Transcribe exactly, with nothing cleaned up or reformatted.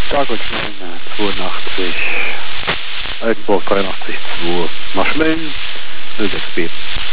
Stargoldschmeln, zweiundachtzig, Altenburg dreiundachtzig Komma zwei, Marschmeln, null sechs B.